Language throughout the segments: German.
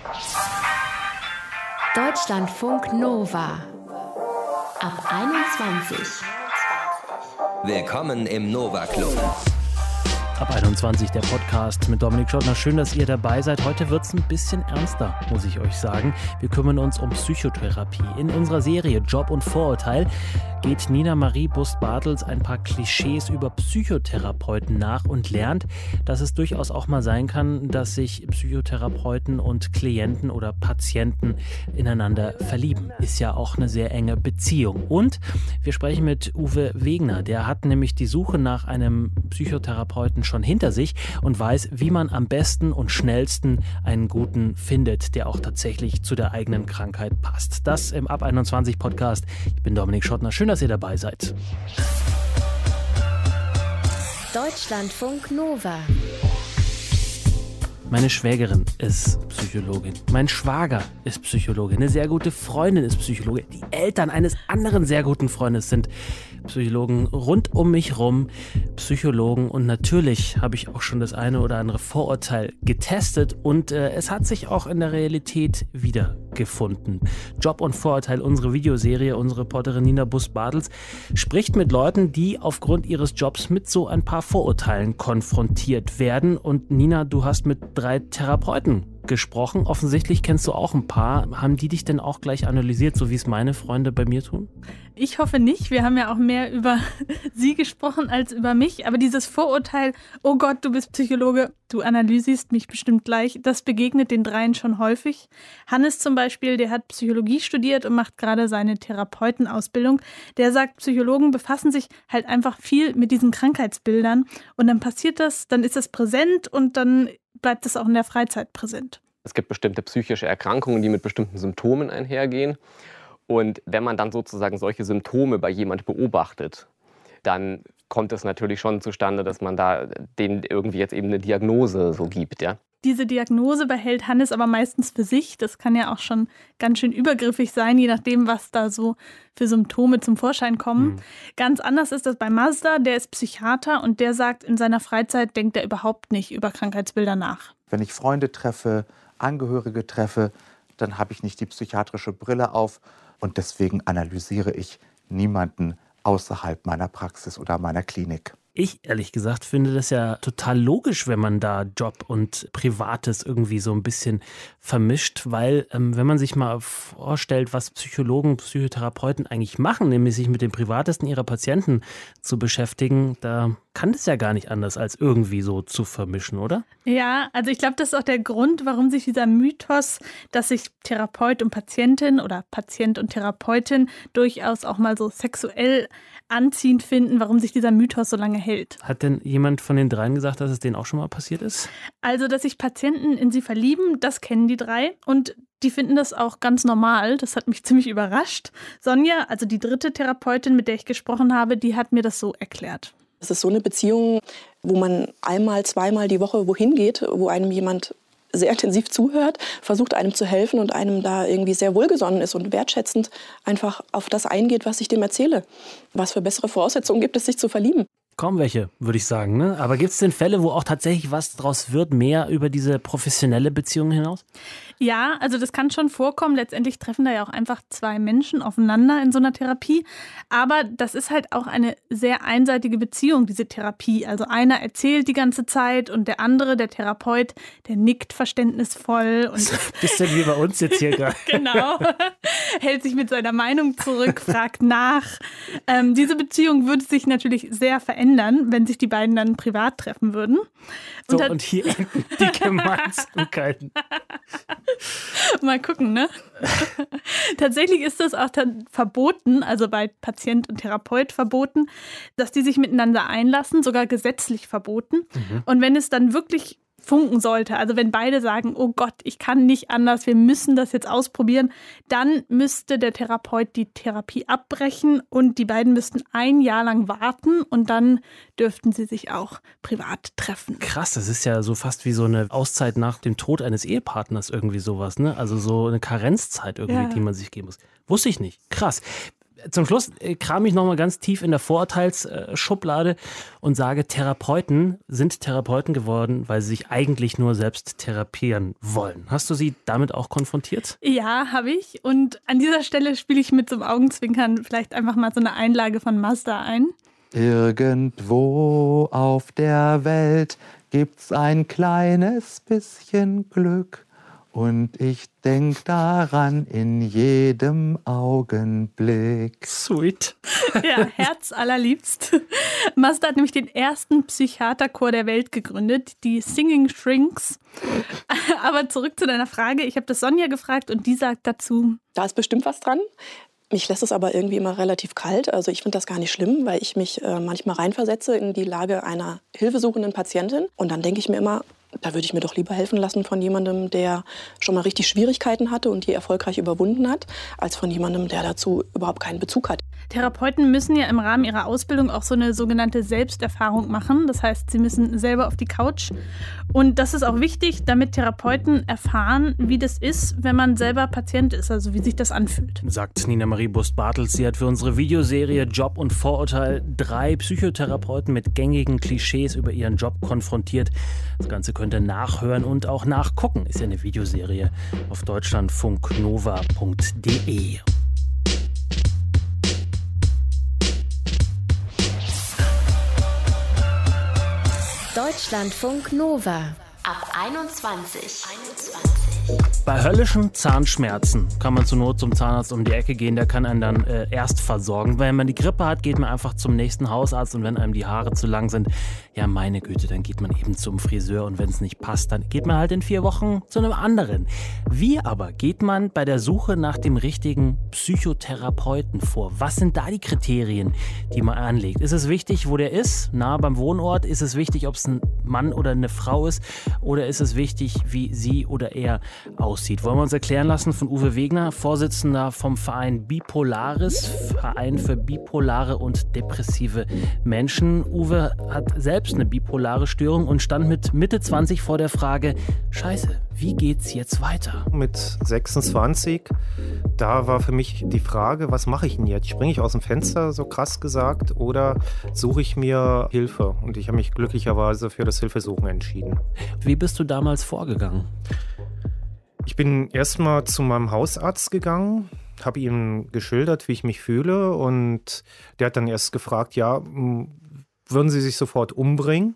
Deutschlandfunk Nova ab 21. Willkommen im Nova Club. Ab 21 der Podcast mit Dominik Schottner. Schön, dass ihr dabei seid. Heute wird es ein bisschen ernster, muss ich euch sagen. Wir kümmern uns um Psychotherapie. In unserer Serie Job und Vorurteil geht Nina Marie Bust-Bartels ein paar Klischees über Psychotherapeuten nach und lernt, dass es durchaus auch mal sein kann, dass sich Psychotherapeuten und Klienten oder Patienten ineinander verlieben. Ist ja auch eine sehr enge Beziehung. Und wir sprechen mit Uwe Wegner. Der hat nämlich die Suche nach einem Psychotherapeuten schon hinter sich und weiß, wie man am besten und schnellsten einen guten findet, der auch tatsächlich zu der eigenen Krankheit passt. Das im Ab 21 Podcast. Ich bin Dominik Schottner. Schön, dass ihr dabei seid. Deutschlandfunk Nova. Meine Schwägerin ist Psychologin. Mein Schwager ist Psychologin. Eine sehr gute Freundin ist Psychologin. Die Eltern eines anderen sehr guten Freundes sind Psychologen. Rund um mich rum Psychologen. Und natürlich habe ich auch schon das eine oder andere Vorurteil getestet. Und es hat sich auch in der Realität wiedergefunden. Job und Vorurteil, unsere Videoserie. Unsere Reporterin Nina Bust-Bartels spricht mit Leuten, die aufgrund ihres Jobs mit so ein paar Vorurteilen konfrontiert werden. Und Nina, du hast mit 3 Therapeuten gesprochen. Offensichtlich kennst du auch ein paar. Haben die dich denn auch gleich analysiert, so wie es meine Freunde bei mir tun? Ich hoffe nicht. Wir haben ja auch mehr über sie gesprochen als über mich. Aber dieses Vorurteil, oh Gott, du bist Psychologe, du analysierst mich bestimmt gleich, das begegnet den 3 schon häufig. Hannes zum Beispiel, der hat Psychologie studiert und macht gerade seine Therapeutenausbildung. Der sagt, Psychologen befassen sich halt einfach viel mit diesen Krankheitsbildern. Und dann passiert das, dann ist das präsent und dann bleibt es auch in der Freizeit präsent. Es gibt bestimmte psychische Erkrankungen, die mit bestimmten Symptomen einhergehen. Und wenn man dann sozusagen solche Symptome bei jemand beobachtet, dann kommt es natürlich schon zustande, dass man da denen irgendwie jetzt eben eine Diagnose so gibt, ja. Diese Diagnose behält Hannes aber meistens für sich. Das kann ja auch schon ganz schön übergriffig sein, je nachdem, was da so für Symptome zum Vorschein kommen. Ganz anders ist das bei Mazda, der ist Psychiater und der sagt, in seiner Freizeit denkt er überhaupt nicht über Krankheitsbilder nach. Wenn ich Freunde treffe, Angehörige treffe, dann habe ich nicht die psychiatrische Brille auf und deswegen analysiere ich niemanden außerhalb meiner Praxis oder meiner Klinik. Ich, ehrlich gesagt, finde das ja total logisch, wenn man da Job und Privates irgendwie so ein bisschen vermischt, weil wenn man sich mal vorstellt, was Psychologen, Psychotherapeuten eigentlich machen, nämlich sich mit dem Privatesten ihrer Patienten zu beschäftigen, da kann es ja gar nicht anders, als irgendwie so zu vermischen, oder? Ja, also ich glaube, das ist auch der Grund, warum sich dieser Mythos, dass sich Therapeut und Patientin oder Patient und Therapeutin durchaus auch mal so sexuell anziehend finden, warum sich dieser Mythos so lange hält. Hat denn jemand von den 3 gesagt, dass es denen auch schon mal passiert ist? Also, dass sich Patienten in sie verlieben, das kennen die 3 und die finden das auch ganz normal. Das hat mich ziemlich überrascht. Sonja, also die 3. Therapeutin, mit der ich gesprochen habe, die hat mir das so erklärt. Es ist so eine Beziehung, wo man einmal, zweimal die Woche wohin geht, wo einem jemand sehr intensiv zuhört, versucht einem zu helfen und einem da irgendwie sehr wohlgesonnen ist und wertschätzend einfach auf das eingeht, was ich dem erzähle. Was für bessere Voraussetzungen gibt es, sich zu verlieben? Kaum welche, würde ich sagen, ne? Aber gibt es denn Fälle, wo auch tatsächlich was draus wird, mehr über diese professionelle Beziehung hinaus? Ja, also das kann schon vorkommen. Letztendlich treffen da ja auch einfach 2 Menschen aufeinander in so einer Therapie. Aber das ist halt auch eine sehr einseitige Beziehung, diese Therapie. Also einer erzählt die ganze Zeit und der andere, der Therapeut, der nickt verständnisvoll. Und Bisschen wie bei uns jetzt hier gerade. Genau. Hält sich mit seiner Meinung zurück, fragt nach. Diese Beziehung würde sich natürlich sehr verändern, wenn sich die beiden dann privat treffen würden. Und hier enden die Gemeinsamkeiten. Mal gucken, ne? Tatsächlich ist das auch verboten, also bei Patient und Therapeut verboten, dass die sich miteinander einlassen, sogar gesetzlich verboten. Und wenn es dann wirklich funken sollte, also wenn beide sagen, oh Gott, ich kann nicht anders, wir müssen das jetzt ausprobieren, dann müsste der Therapeut die Therapie abbrechen und die beiden müssten 1 Jahr lang warten und dann dürften sie sich auch privat treffen. Krass, das ist ja so fast wie so eine Auszeit nach dem Tod eines Ehepartners, irgendwie sowas, ne? Also so eine Karenzzeit irgendwie, die man sich geben muss. Wusste ich nicht. Krass. Zum Schluss kram ich nochmal ganz tief in der Vorurteilsschublade und sage, Therapeuten sind Therapeuten geworden, weil sie sich eigentlich nur selbst therapieren wollen. Hast du sie damit auch konfrontiert? Ja, habe ich. Und an dieser Stelle spiele ich mit so einem Augenzwinkern vielleicht einfach mal so eine Einlage von Mazda ein. Irgendwo auf der Welt gibt's ein kleines bisschen Glück. Und ich denk daran in jedem Augenblick. Sweet. Ja, Herz allerliebst. Mazda hat nämlich den ersten Psychiaterchor der Welt gegründet, die Singing Shrinks. Aber zurück zu deiner Frage. Ich habe das Sonja gefragt und die sagt dazu: Da ist bestimmt was dran. Mich lässt es aber irgendwie immer relativ kalt. Also ich finde das gar nicht schlimm, weil ich mich manchmal reinversetze in die Lage einer hilfesuchenden Patientin. Und dann denke ich mir immer, da würde ich mir doch lieber helfen lassen von jemandem, der schon mal richtig Schwierigkeiten hatte und die erfolgreich überwunden hat, als von jemandem, der dazu überhaupt keinen Bezug hat. Therapeuten müssen ja im Rahmen ihrer Ausbildung auch so eine sogenannte Selbsterfahrung machen. Das heißt, sie müssen selber auf die Couch. Und das ist auch wichtig, damit Therapeuten erfahren, wie das ist, wenn man selber Patient ist, also wie sich das anfühlt. Sagt Nina Marie Bust-Bartels. Sie hat für unsere Videoserie Job und Vorurteil 3 Psychotherapeuten mit gängigen Klischees über ihren Job konfrontiert. Das Ganze könnt ihr nachhören und auch nachgucken. Ist ja eine Videoserie auf deutschlandfunknova.de. Deutschlandfunk Nova ab 21. Bei höllischen Zahnschmerzen kann man zur Not zum Zahnarzt um die Ecke gehen, der kann einen dann erst versorgen. Wenn man die Grippe hat, geht man einfach zum nächsten Hausarzt und wenn einem die Haare zu lang sind, ja meine Güte, dann geht man eben zum Friseur und wenn es nicht passt, dann geht man halt in 4 Wochen zu einem anderen. Wie aber geht man bei der Suche nach dem richtigen Psychotherapeuten vor? Was sind da die Kriterien, die man anlegt? Ist es wichtig, wo der ist, nah beim Wohnort? Ist es wichtig, ob es ein Mann oder eine Frau ist? Oder ist es wichtig, wie sie oder er aussieht? Wollen wir uns erklären lassen von Uwe Wegner, Vorsitzender vom Verein Bipolaris, Verein für bipolare und depressive Menschen. Uwe hat selbst eine bipolare Störung und stand mit Mitte 20 vor der Frage, Scheiße, wie geht's jetzt weiter? Mit 26, da war für mich die Frage, was mache ich denn jetzt? Springe ich aus dem Fenster, so krass gesagt, oder suche ich mir Hilfe? Und ich habe mich glücklicherweise für das Hilfesuchen entschieden. Wie bist du damals vorgegangen? Ich bin erstmal zu meinem Hausarzt gegangen, habe ihm geschildert, wie ich mich fühle und der hat dann erst gefragt, ja, würden Sie sich sofort umbringen?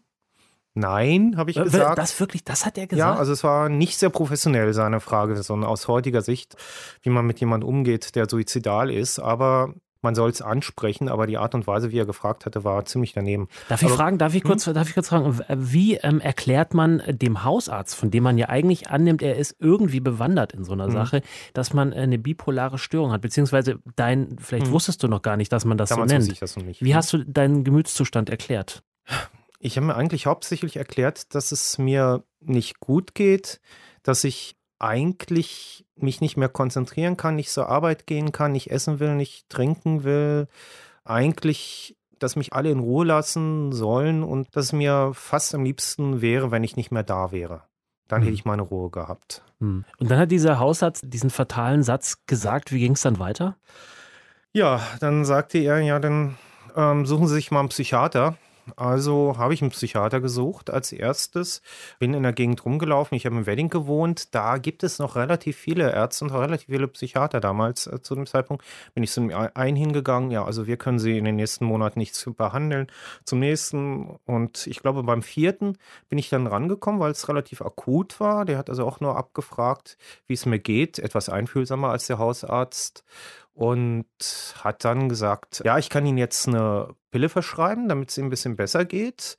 Nein, habe ich gesagt. Das hat er gesagt? Ja, also es war nicht sehr professionell, seine Frage, sondern aus heutiger Sicht, wie man mit jemandem umgeht, der suizidal ist, aber man soll es ansprechen, aber die Art und Weise, wie er gefragt hatte, war ziemlich daneben. Darf ich kurz fragen, wie erklärt man dem Hausarzt, von dem man ja eigentlich annimmt, er ist irgendwie bewandert in so einer Sache, dass man eine bipolare Störung hat, beziehungsweise vielleicht wusstest du noch gar nicht, dass man das damals so nennt. Wusste ich das noch nicht. Wie hast du deinen Gemütszustand erklärt? Ich habe mir eigentlich hauptsächlich erklärt, dass es mir nicht gut geht, dass ich eigentlich mich nicht mehr konzentrieren kann, nicht zur Arbeit gehen kann, nicht essen will, nicht trinken will. Eigentlich, dass mich alle in Ruhe lassen sollen und dass es mir fast am liebsten wäre, wenn ich nicht mehr da wäre. Dann hätte ich meine Ruhe gehabt. Und dann hat dieser Hausarzt diesen fatalen Satz gesagt. Wie ging es dann weiter? Ja, dann sagte er, ja, dann suchen Sie sich mal einen Psychiater. Also habe ich einen Psychiater gesucht als erstes, bin in der Gegend rumgelaufen, ich habe in Wedding gewohnt, da gibt es noch relativ viele Ärzte und relativ viele Psychiater damals zu dem Zeitpunkt. Bin ich zu dem einen hingegangen, ja, also wir können Sie in den nächsten Monaten nicht behandeln, zum nächsten und ich glaube beim 4. bin ich dann rangekommen, weil es relativ akut war, der hat also auch nur abgefragt, wie es mir geht, etwas einfühlsamer als der Hausarzt. Und hat dann gesagt, ja, ich kann Ihnen jetzt eine Pille verschreiben, damit es Ihnen ein bisschen besser geht.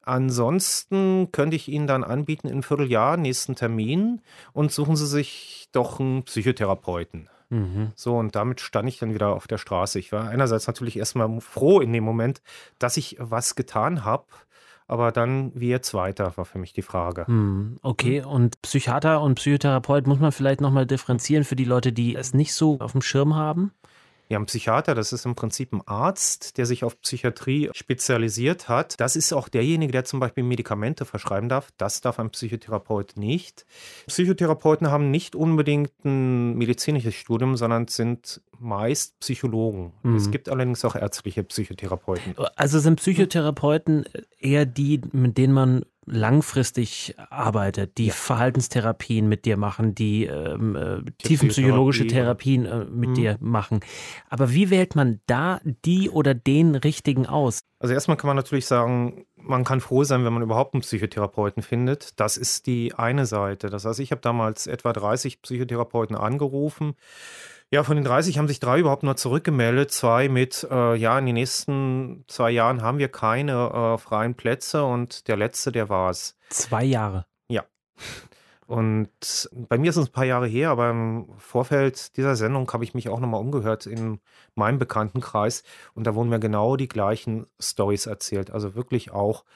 Ansonsten könnte ich Ihnen dann anbieten, in einem Vierteljahr, nächsten Termin, und suchen Sie sich doch einen Psychotherapeuten. So, und damit stand ich dann wieder auf der Straße. Ich war einerseits natürlich erstmal froh in dem Moment, dass ich was getan habe. Aber dann, wie jetzt weiter, war für mich die Frage. Okay, und Psychiater und Psychotherapeut muss man vielleicht nochmal differenzieren für die Leute, die es nicht so auf dem Schirm haben? Ja, ein Psychiater, das ist im Prinzip ein Arzt, der sich auf Psychiatrie spezialisiert hat. Das ist auch derjenige, der zum Beispiel Medikamente verschreiben darf. Das darf ein Psychotherapeut nicht. Psychotherapeuten haben nicht unbedingt ein medizinisches Studium, sondern sind meist Psychologen. Es gibt allerdings auch ärztliche Psychotherapeuten. Also sind Psychotherapeuten eher die, mit denen man langfristig arbeitet, die Verhaltenstherapien mit dir machen, die tiefenpsychologische Therapien mit dir machen. Aber wie wählt man da die oder den richtigen aus? Also erstmal kann man natürlich sagen, man kann froh sein, wenn man überhaupt einen Psychotherapeuten findet. Das ist die eine Seite. Das heißt, ich habe damals etwa 30 Psychotherapeuten angerufen. Ja, von den 30 haben sich 3 überhaupt nur zurückgemeldet. 2 mit, in den nächsten 2 Jahren haben wir keine freien Plätze und der letzte, der war es. 2 Jahre? Ja. Und bei mir ist es ein paar Jahre her, aber im Vorfeld dieser Sendung habe ich mich auch nochmal umgehört in meinem Bekanntenkreis und da wurden mir genau die gleichen Storys erzählt. Also wirklich auch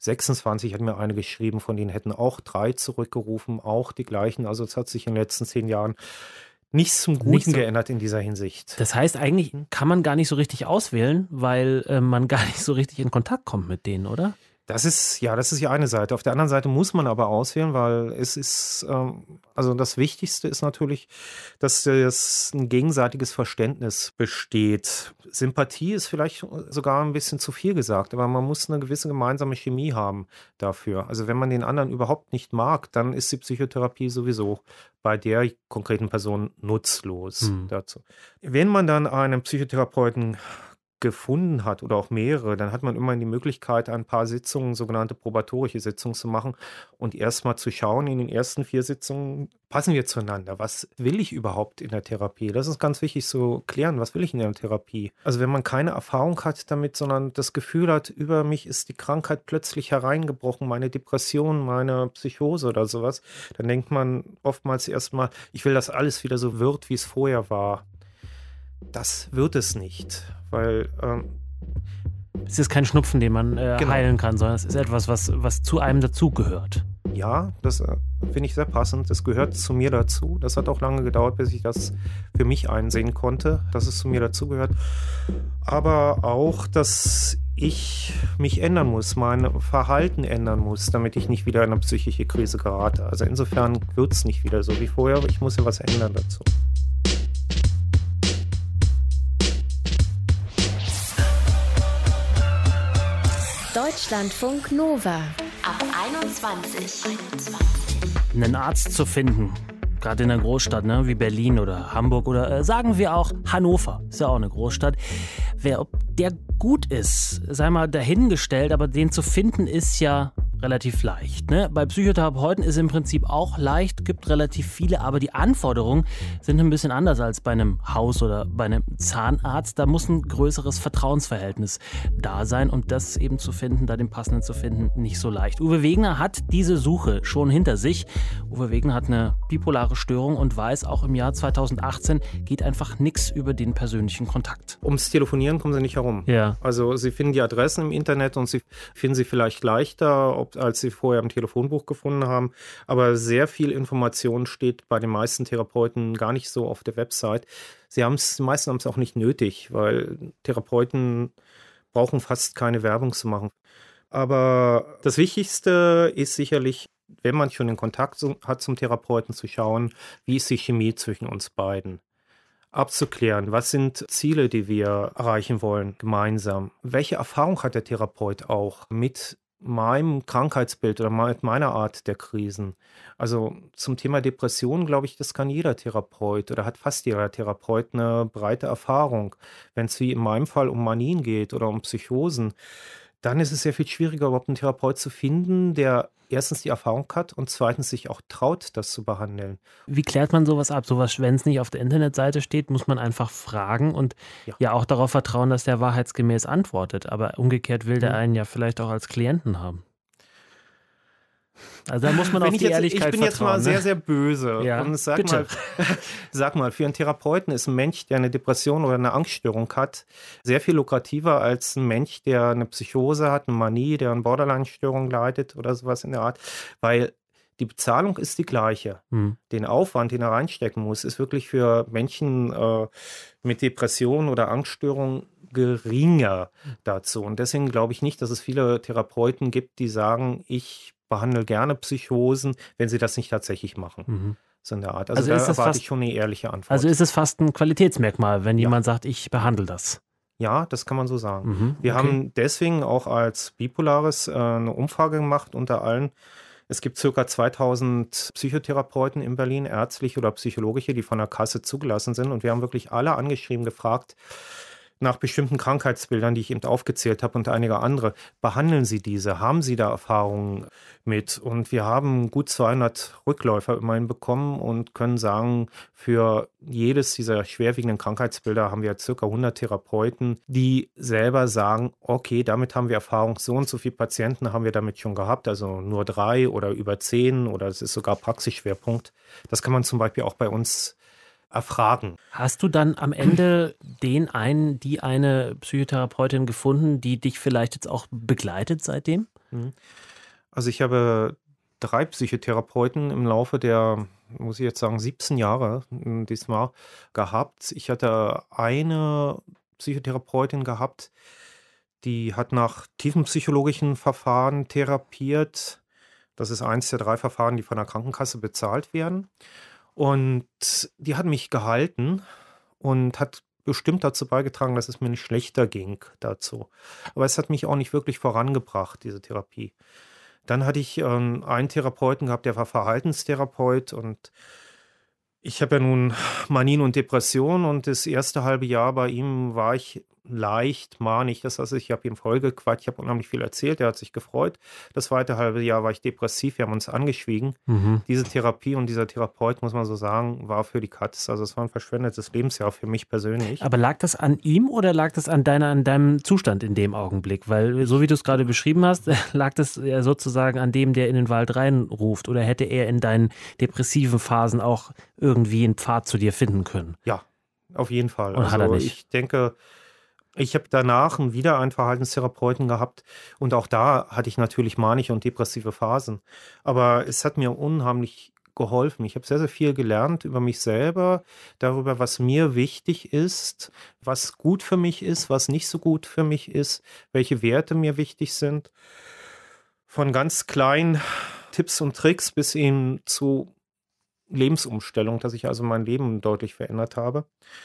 26 hat mir eine geschrieben, von denen hätten auch 3 zurückgerufen, auch die gleichen. Also es hat sich in den letzten 10 Jahren nichts zum Guten geändert in dieser Hinsicht. Das heißt, eigentlich kann man gar nicht so richtig auswählen, weil man gar nicht so richtig in Kontakt kommt mit denen, oder? Das ist ja eine Seite. Auf der anderen Seite muss man aber auswählen, weil es ist, also das Wichtigste ist natürlich, dass es ein gegenseitiges Verständnis besteht. Sympathie ist vielleicht sogar ein bisschen zu viel gesagt, aber man muss eine gewisse gemeinsame Chemie haben dafür. Also wenn man den anderen überhaupt nicht mag, dann ist die Psychotherapie sowieso bei der konkreten Person nutzlos dazu. Wenn man dann einen Psychotherapeuten gefunden hat oder auch mehrere, dann hat man immerhin die Möglichkeit, ein paar Sitzungen, sogenannte probatorische Sitzungen zu machen und erstmal zu schauen, in den ersten 4 Sitzungen, passen wir zueinander? Was will ich überhaupt in der Therapie? Das ist ganz wichtig zu klären, was will ich in der Therapie? Also wenn man keine Erfahrung hat damit, sondern das Gefühl hat, über mich ist die Krankheit plötzlich hereingebrochen, meine Depression, meine Psychose oder sowas, dann denkt man oftmals erstmal, ich will, dass alles wieder so wird, wie es vorher war. Das wird es nicht, weil es ist kein Schnupfen, den man heilen kann, sondern es ist etwas, was zu einem dazugehört. Ja, das finde ich sehr passend. Das gehört zu mir dazu. Das hat auch lange gedauert, bis ich das für mich einsehen konnte, dass es zu mir dazugehört. Aber auch, dass ich mich ändern muss, mein Verhalten ändern muss, damit ich nicht wieder in eine psychische Krise gerate. Also insofern wird es nicht wieder so wie vorher, aber ich muss ja was ändern dazu. Deutschlandfunk Nova ab 21. Einen Arzt zu finden, gerade in einer Großstadt, ne, wie Berlin oder Hamburg oder sagen wir auch Hannover, ist ja auch eine Großstadt. Ob der gut ist, sei mal dahingestellt, aber den zu finden ist ja relativ leicht. Ne? Bei Psychotherapeuten ist im Prinzip auch leicht, gibt relativ viele, aber die Anforderungen sind ein bisschen anders als bei einem Haus- oder bei einem Zahnarzt. Da muss ein größeres Vertrauensverhältnis da sein und das eben zu finden, da den passenden zu finden, nicht so leicht. Uwe Wegner hat diese Suche schon hinter sich. Uwe Wegner hat eine bipolare Störung und weiß, auch im Jahr 2018 geht einfach nichts über den persönlichen Kontakt. Ums Telefonieren kommen Sie nicht herum. Ja. Also Sie finden die Adressen im Internet und Sie finden sie vielleicht leichter, als Sie vorher im Telefonbuch gefunden haben. Aber sehr viel Information steht bei den meisten Therapeuten gar nicht so auf der Website. Die meisten haben es auch nicht nötig, weil Therapeuten brauchen fast keine Werbung zu machen. Aber das Wichtigste ist sicherlich, wenn man schon den Kontakt hat zum Therapeuten, zu schauen, wie ist die Chemie zwischen uns beiden. Abzuklären, was sind Ziele, die wir erreichen wollen, gemeinsam. Welche Erfahrung hat der Therapeut auch mit meinem Krankheitsbild oder mit meiner Art der Krisen? Also zum Thema Depression, glaube ich, das kann jeder Therapeut oder hat fast jeder Therapeut eine breite Erfahrung. Wenn es wie in meinem Fall um Manien geht oder um Psychosen, dann ist es sehr viel schwieriger, überhaupt einen Therapeut zu finden, der erstens die Erfahrung hat und zweitens sich auch traut, das zu behandeln. Wie klärt man sowas ab? Sowas, wenn es nicht auf der Internetseite steht, muss man einfach fragen und ja auch darauf vertrauen, dass der wahrheitsgemäß antwortet. Aber umgekehrt will der einen ja vielleicht auch als Klienten haben. Also da muss man auf die Ehrlichkeit vertrauen. Ich bin jetzt mal sehr, sehr böse. Ja, und sag mal, für einen Therapeuten ist ein Mensch, der eine Depression oder eine Angststörung hat, sehr viel lukrativer als ein Mensch, der eine Psychose hat, eine Manie, der eine Borderline-Störung leidet oder sowas in der Art. Weil Die Bezahlung ist die gleiche. Den Aufwand, den er reinstecken muss, ist wirklich für Menschen mit Depressionen oder Angststörungen geringer dazu. Und deswegen glaube ich nicht, dass es viele Therapeuten gibt, die sagen, ich behandle gerne Psychosen, wenn sie das nicht tatsächlich machen. So in der Art. Also da erwarte ich schon eine ehrliche Antwort. Also ist es fast ein Qualitätsmerkmal, wenn jemand sagt, ich behandle das? Ja, das kann man so sagen. Wir haben deswegen auch als Bipolaris eine Umfrage gemacht unter allen. Es gibt ca. 2000 Psychotherapeuten in Berlin, ärztliche oder psychologische, die von der Kasse zugelassen sind. Und wir haben wirklich alle angeschrieben, gefragt nach bestimmten Krankheitsbildern, die ich eben aufgezählt habe und einige andere. Behandeln Sie diese? Haben Sie da Erfahrungen mit? Und wir haben gut 200 Rückläufer immerhin bekommen und können sagen, für jedes dieser schwerwiegenden Krankheitsbilder haben wir ca. 100 Therapeuten, die selber sagen, okay, damit haben wir Erfahrung, so und so viele Patienten haben wir damit schon gehabt, also nur 3 oder über 10 oder es ist sogar Praxisschwerpunkt. Das kann man zum Beispiel auch bei uns erfragen. Hast du dann am Ende die eine Psychotherapeutin gefunden, die dich vielleicht jetzt auch begleitet seitdem? Also ich habe 3 Psychotherapeuten im Laufe der, muss ich jetzt sagen, 17 Jahre diesmal gehabt. Ich hatte eine Psychotherapeutin gehabt, die hat nach tiefenpsychologischen Verfahren therapiert. Das ist eins der 3 Verfahren, die von der Krankenkasse bezahlt werden. Und die hat mich gehalten und hat bestimmt dazu beigetragen, dass es mir nicht schlechter ging dazu. Aber es hat mich auch nicht wirklich vorangebracht, diese Therapie. Dann hatte ich einen Therapeuten gehabt, der war Verhaltenstherapeut und ich habe ja nun Manien und Depressionen und das erste halbe Jahr bei ihm war ich leicht manig. Das heißt, ich habe ihm vollgequatscht, ich habe unheimlich viel erzählt, er hat sich gefreut. Das zweite halbe Jahr war ich depressiv, wir haben uns angeschwiegen. Diese Therapie und dieser Therapeut, muss man so sagen, war für die Katz. Also es war ein verschwendetes Lebensjahr für mich persönlich. Aber lag das an ihm oder lag das an deinem Zustand in dem Augenblick? Weil so wie du es gerade beschrieben hast, lag das ja sozusagen an dem, der in den Wald reinruft. Oder hätte er in deinen depressiven Phasen auch irgendwie einen Pfad zu dir finden können? Ja, auf jeden Fall. Und hat er nicht? Ich denke, ich habe danach wieder einen Verhaltenstherapeuten gehabt und auch da hatte ich natürlich manische und depressive Phasen. Aber es hat mir unheimlich geholfen. Ich habe sehr, sehr viel gelernt über mich selber, darüber, was mir wichtig ist, was gut für mich ist, was nicht so gut für mich ist, welche Werte mir wichtig sind. Von ganz kleinen Tipps und Tricks bis hin zu Lebensumstellung, dass ich also mein Leben deutlich verändert habe.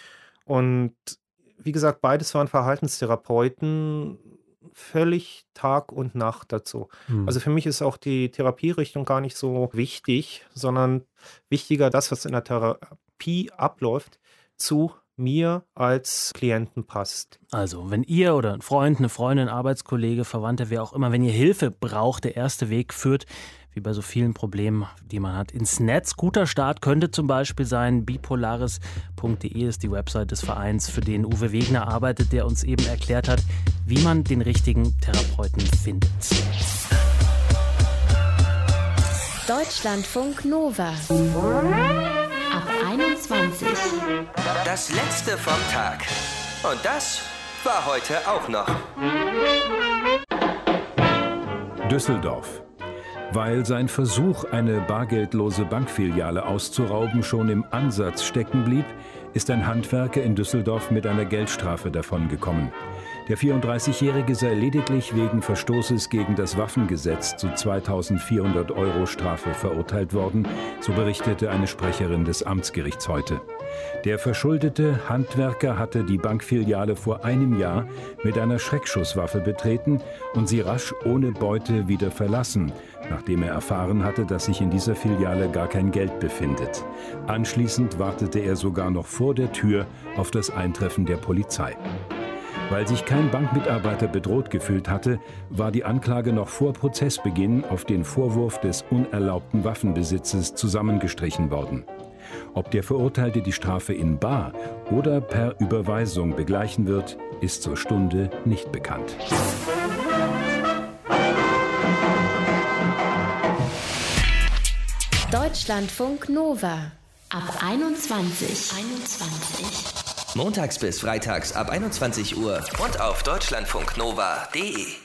Und wie gesagt, beides waren Verhaltenstherapeuten, völlig Tag und Nacht dazu. Also für mich ist auch die Therapierichtung gar nicht so wichtig, sondern wichtiger das, was in der Therapie abläuft, zu mir als Klienten passt. Also, wenn ihr oder ein Freund, eine Freundin, Arbeitskollege, Verwandte, wer auch immer, wenn ihr Hilfe braucht, der erste Weg führt, wie bei so vielen Problemen, die man hat, ins Netz. Guter Start könnte zum Beispiel sein, bipolaris.de ist die Website des Vereins, für den Uwe Wegner arbeitet, der uns eben erklärt hat, wie man den richtigen Therapeuten findet. Deutschlandfunk Nova. Ab 21. Das letzte vom Tag. Und das war heute auch noch. Düsseldorf. Weil sein Versuch, eine bargeldlose Bankfiliale auszurauben, schon im Ansatz stecken blieb, ist ein Handwerker in Düsseldorf mit einer Geldstrafe davongekommen. Der 34-Jährige sei lediglich wegen Verstoßes gegen das Waffengesetz zu 2.400 € Strafe verurteilt worden, so berichtete eine Sprecherin des Amtsgerichts heute. Der verschuldete Handwerker hatte die Bankfiliale vor einem Jahr mit einer Schreckschusswaffe betreten und sie rasch ohne Beute wieder verlassen, nachdem er erfahren hatte, dass sich in dieser Filiale gar kein Geld befindet. Anschließend wartete er sogar noch vor der Tür auf das Eintreffen der Polizei. Weil sich kein Bankmitarbeiter bedroht gefühlt hatte, war die Anklage noch vor Prozessbeginn auf den Vorwurf des unerlaubten Waffenbesitzes zusammengestrichen worden. Ob der Verurteilte die Strafe in bar oder per Überweisung begleichen wird, ist zur Stunde nicht bekannt. Deutschlandfunk Nova. Ab 21. Montags bis freitags ab 21 Uhr und auf deutschlandfunknova.de.